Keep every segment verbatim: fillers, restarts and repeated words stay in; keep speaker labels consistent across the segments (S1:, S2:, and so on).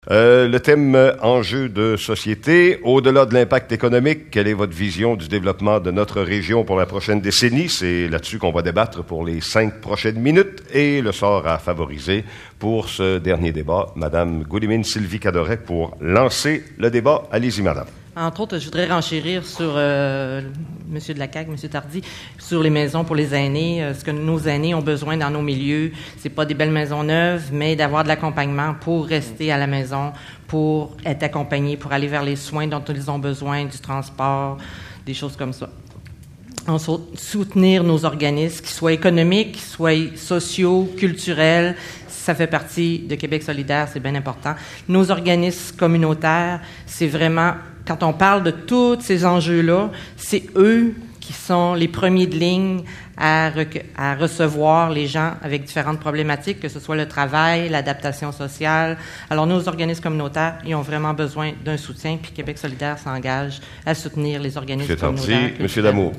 S1: Euh, le thème euh, enjeux de société, au-delà de l'impact économique, quelle est votre vision du développement de notre région pour la prochaine décennie? C'est là-dessus qu'on va débattre pour les cinq prochaines minutes et le sort à favoriser pour ce dernier débat. Madame Goulimine Sylvie Cadoret pour lancer le débat. Allez-y, madame.
S2: Entre autres, je voudrais renchérir sur euh, M. de la C A Q, M. Tardy, sur les maisons pour les aînés. Euh, ce que nos aînés ont besoin dans nos milieux, c'est pas des belles maisons neuves, mais d'avoir de l'accompagnement pour rester à la maison, pour être accompagnés, pour aller vers les soins dont ils ont besoin, du transport, des choses comme ça. Ensuite, soutenir nos organismes, qu'ils soient économiques, qu'ils soient sociaux, culturels. Ça fait partie de Québec solidaire, c'est bien important. Nos organismes communautaires, c'est vraiment, quand on parle de tous ces enjeux-là, c'est eux qui sont les premiers de ligne à, rec- à recevoir les gens avec différentes problématiques, que ce soit le travail, l'adaptation sociale. Alors, nos organismes communautaires, ils ont vraiment besoin d'un soutien, puis Québec solidaire s'engage à soutenir les organismes communautaires.
S1: Monsieur Tardy, Monsieur Damour.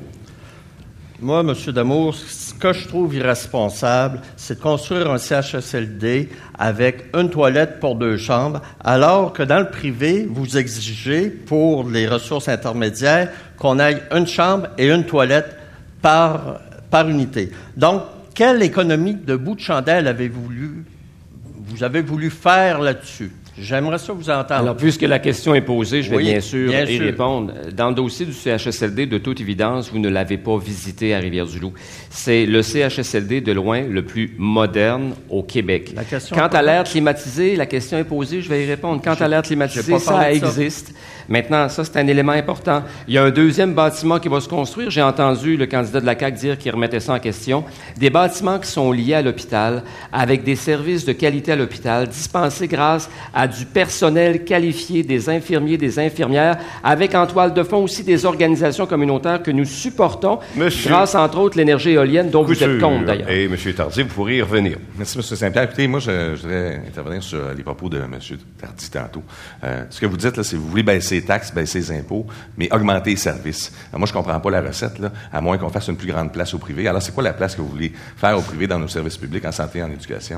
S3: Moi, M. Damour, ce que je trouve irresponsable, c'est de construire un C H S L D avec une toilette pour deux chambres, alors que dans le privé, vous exigez, pour les ressources intermédiaires, qu'on aille une chambre et une toilette par, par unité. Donc, quelle économie de bout de chandelle avez-vous voulu, vous avez voulu faire là-dessus? J'aimerais ça vous entendre.
S4: Alors, puisque la question est posée, je vais
S3: oui,
S4: bien sûr
S3: bien
S4: y
S3: sûr.
S4: répondre. Dans le dossier du C H S L D, de toute évidence, vous ne l'avez pas visité à Rivière-du-Loup. C'est le C H S L D de loin le plus moderne au Québec.
S3: La question
S4: Quant à l'air climatisé, la question est posée, je vais y répondre. Quant à l'air climatisé, ça existe. Ça. Maintenant, ça, c'est un élément important. Il y a un deuxième bâtiment qui va se construire. J'ai entendu le candidat de la C A Q dire qu'il remettait ça en question. Des bâtiments qui sont liés à l'hôpital, avec des services de qualité à l'hôpital, dispensés grâce à du personnel qualifié, des infirmiers, des infirmières, avec en toile de fond aussi des organisations communautaires que nous supportons, Monsieur grâce, entre autres, l'énergie éolienne, dont Couture, vous êtes contre, d'ailleurs.
S1: Et M. Tardy, vous pourrez y revenir.
S5: Merci, M. Saint-Pierre. Écoutez, moi, je, je voudrais intervenir sur les propos de M. Tardy tantôt. Euh, ce que vous dites, là, c'est que vous voulez baisser les taxes, baisser les impôts, mais augmenter les services. Alors, moi, je comprends pas la recette, là, à moins qu'on fasse une plus grande place au privé. Alors, c'est quoi la place que vous voulez faire au privé dans nos services publics, en santé et en éducation?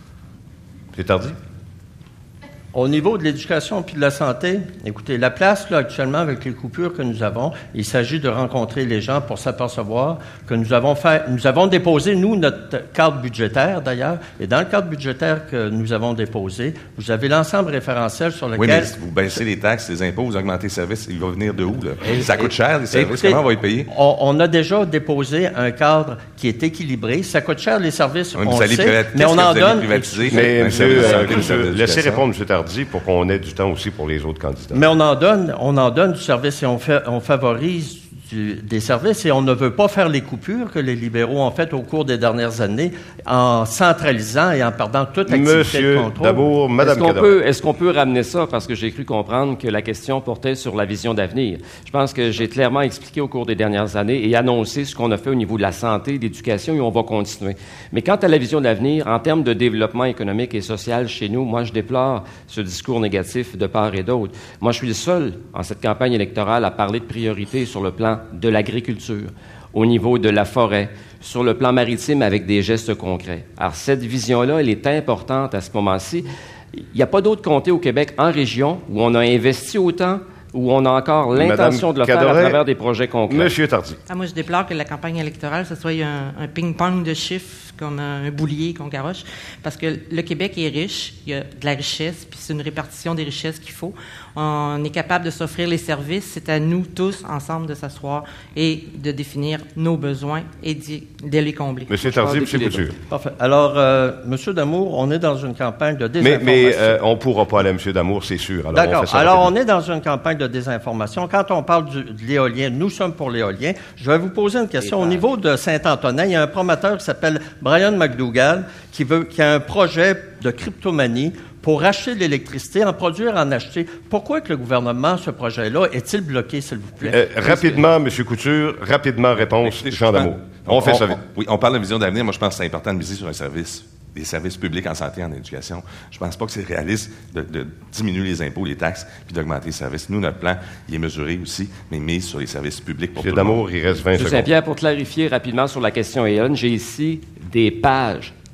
S1: M. Tardy?
S3: Au niveau de l'éducation puis de la santé, écoutez, la place, là, actuellement, avec les coupures que nous avons, il s'agit de rencontrer les gens pour s'apercevoir que nous avons fait, nous avons déposé, nous, notre cadre budgétaire, d'ailleurs, et dans le cadre budgétaire que nous avons déposé, vous avez l'ensemble référentiel sur lequel...
S5: Oui, mais vous baissez les taxes, les impôts, vous augmentez les services, il va venir de où, là? Et, ça coûte cher, les services, écoutez, comment on va y payer?
S3: On, on a déjà déposé un cadre qui est équilibré. Ça coûte cher, les services,
S5: oui,
S3: on
S5: le
S3: sait,
S5: privat,
S3: mais on en donne...
S5: Privatiser,
S1: mais, monsieur, euh, monsieur, laissez répondre, M. Tardy, pour qu'on ait du temps aussi pour les autres candidats.
S3: Mais on en donne, on en donne du service et on, fait, on favorise du, des services et on ne veut pas faire les coupures que les libéraux ont faites au cours des dernières années en centralisant et en perdant toute activité
S1: Monsieur
S3: de contrôle.
S1: D'abord, Madame
S4: est-ce qu'on peut, est-ce qu'on peut ramener ça, parce que j'ai cru comprendre que la question portait sur la vision d'avenir. Je pense que j'ai clairement expliqué au cours des dernières années et annoncé ce qu'on a fait au niveau de la santé, de l'éducation, et on va continuer. Mais quant à la vision d'avenir, en termes de développement économique et social chez nous, moi, je déplore ce discours négatif de part et d'autre. Moi, je suis le seul, en cette campagne électorale, à parler de priorité sur le plan de l'agriculture, au niveau de la forêt, sur le plan maritime avec des gestes concrets. Alors, cette vision-là, elle est importante à ce moment-ci. Il n'y a pas d'autres comtés au Québec en région où on a investi autant, où on a encore l'intention de le
S1: Cadoret,
S4: faire à travers des projets concrets.
S1: Monsieur Tardy.
S2: Ah, moi, je déplore que la campagne électorale, ce soit un, un ping-pong de chiffres comme un, un boulier qu'on garoche, parce que le Québec est riche, il y a de la richesse, puis c'est une répartition des richesses qu'il faut. On est capable de s'offrir les services. C'est à nous tous, ensemble, de s'asseoir et de définir nos besoins et de les combler.
S1: Monsieur Tardy, Monsieur Couture.
S3: Parfait. Alors, euh, Monsieur Damour, on est dans une campagne de désinformation.
S1: Mais, mais euh, on ne pourra pas aller à M. Damour, c'est sûr. Alors,
S3: D'accord.
S1: On fait ça
S3: Alors,
S1: rapidement.
S3: on est dans une campagne de désinformation. Quand on parle du, de l'éolien, nous sommes pour l'éolien. Je vais vous poser une question. Au niveau de Saint-Antonin, il y a un promoteur qui s'appelle Brian McDougall qui, veut, qui a un projet de cryptomanie pour acheter de l'électricité, en produire, en acheter. Pourquoi que le gouvernement, ce projet-là, est-il bloqué, s'il vous plaît?
S1: Euh, rapidement, M. Couture, rapidement, réponse, Jean Damour. On, on fait ça vite.
S5: On, oui, on parle de vision d'avenir. Moi, je pense que c'est important de miser sur un service, des services publics en santé et en éducation. Je pense pas que c'est réaliste de, de diminuer les impôts, les taxes, puis d'augmenter les services. Nous, notre plan, il est mesuré aussi, mais mise sur les services publics pour
S1: M.
S5: tout le monde.
S1: Damour, il reste vingt
S4: M.
S1: secondes.
S4: Saint-Pierre, pour clarifier rapidement sur la question éolienne, j'ai ici des pages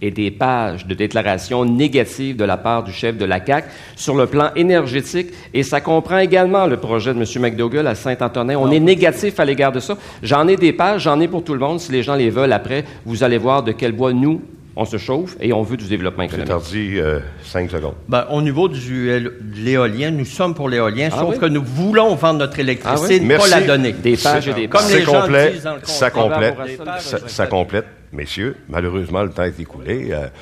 S4: et des pages de déclarations négatives de la part du chef de la C A Q sur le plan énergétique, et ça comprend également le projet de M. McDougall à Saint-Antonin. On est négatif à l'égard de ça. J'en ai des pages, j'en ai pour tout le monde. Si les gens les veulent après, vous allez voir de quel bois nous, on se chauffe et on veut du développement économique.
S1: M. Tardy, euh, cinq secondes.
S3: Ben, au niveau du, de l'éolien, nous sommes pour l'éolien,
S4: ah
S3: sauf
S4: oui?
S3: que nous voulons vendre notre électricité,
S4: ah
S3: ne
S1: oui?
S3: pas la donner.
S4: Des pages et des pages.
S3: Comme les gens
S1: complet,
S3: disent dans le
S1: ça
S3: contrat.
S1: complète,
S3: Des pages,
S1: ça, ça complète. Messieurs, malheureusement, le temps est écoulé. Euh,